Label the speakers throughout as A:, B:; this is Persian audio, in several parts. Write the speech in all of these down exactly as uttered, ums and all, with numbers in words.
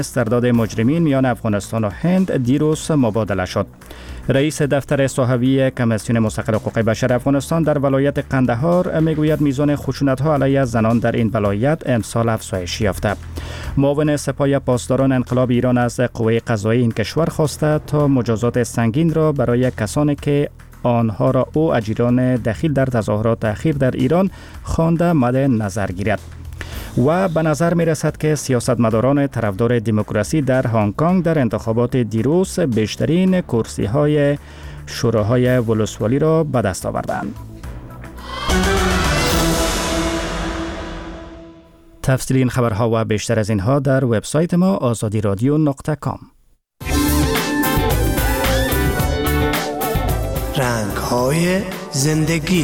A: استرداد مجرمین میان افغانستان و هند دیروز مبادله شد. رئیس دفتر صحوی کمیسیون مستقل حقوق بشر افغانستان در ولایت قندهار میگوید میزان خشونت‌ها علیه زنان در این ولایت امسال افزایش یافته. معاون سپاه پاسداران انقلاب ایران از قوه قضایی این کشور خواسته تا مجازات سنگین را برای کسانی که آنها را او اجیران دخیل در تظاهرات اخیر در ایران خوانده مد نظر گیرد. و به نظر می رسد که سیاستمداران طرفدار دموکراسی در هنگ کنگ در انتخابات دیروز بیشترین کرسی های شوراهای ولسوالی را به دست آوردند. تفصیل این خبرها و بیشتر از اینها در وبسایت ما آزادی رادیو نقطه کام.
B: رنگ های زندگی.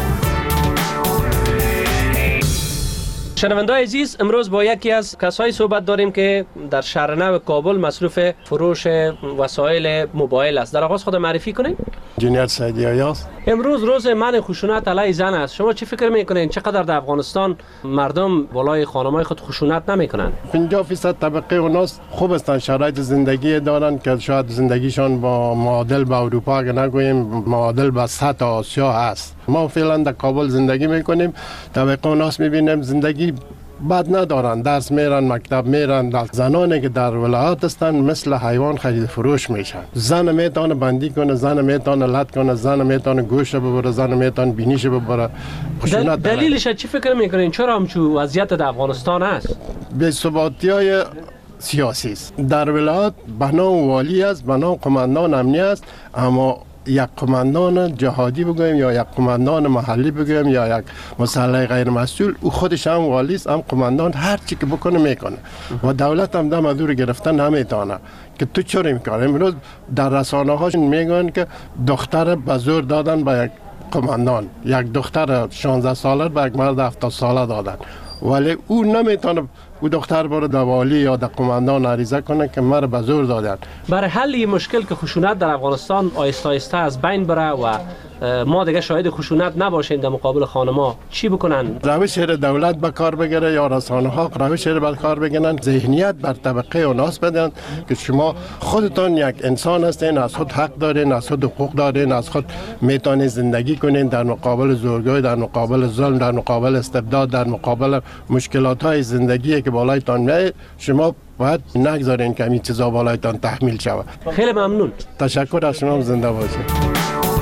C: شنونده‌های عزیز، امروز با یکی از کسایی صحبت داریم که در شهر نو کابل مصروف فروش وسایل موبایل است. در آغاز خود معرفی کنید.
D: جنید سعیدی آیاز.
C: امروز روز منع خشونت علیه زن است. شما چی فکر میکنین چقدر در افغانستان مردم بالای خانم‌های خود خشونت نمیکنن؟
D: پنجاه درصد طبقه اوناست خوب هستن، شرایط زندگی دارن که شاید زندگیشان با معادل به اروپا اگه نگوییم معادل به سطح آسیا هست. ما فعلا در کابل زندگی میکنیم، طبقه اوناست میبینیم زندگی بد ندارن، درس میرن، مکتب میرن. زنانی که در ولایات هستن مثل حیوان خرید فروش میشن. زن میتونه بندی کنه، زن میتونه لط کنه، زن میتونه گوشت ببره، زن میتونه بینیش ببره.
C: دل دلیلش چی فکر میکنین؟ چرا همچون وضعیت در افغانستان است؟
D: بی ثباتی های سیاسی است. در ولایات بنا والی است، بنا قماندان امنی است، اما یک قماندان جهادی بگویم یا یک قماندان محلی بگویم یا یک مسلح غیر مسئول، او خودش هم والی است، هم قماندان، هر چی که بکنه میکنه و دولت هم دم از او گرفتن نمیتونه که تو چرا میکنه. امروز در رسانه هاش میگن که دختر به زور دادن به یک قماندان، یک دختر شانزده ساله به یک مرد هفتاد ساله دادن، ولی او نمیتونه او دختر برو در والی یا در قماندان عریضه کنه که مرا به زور دادن.
C: برای حل این مشکل که خشونت در افغانستان آهسته آهسته از بین بره و ما دیگه شاهد خشونت نباشیم در مقابل خانم‌ها، چی بکنن؟
D: روش دولت به کار بگیره یا رسانه ها روش به کار بگیرن، ذهنیت بر طبقه اوناس بدن که شما خودتان یک انسان هستین، از خود حق دارین، از خود حقوق دارین، از خود میتونین زندگی کنین در مقابل زورگویی، در مقابل ظلم، در مقابل استبداد، در مقابل مشکلات های زندگی که بالایتان میاد. شما باید نگذارین که این چیزا بالایتان تحمیل شود.
C: خیلی ممنون.
D: تشکر از شما، زنده باشید.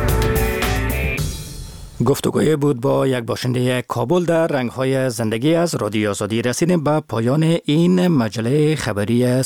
A: گفتگوی بود با یک باشنده کابل در رنگ‌های زندگی از رادیو آزادی. رسیدیم به پایان این مجله خبری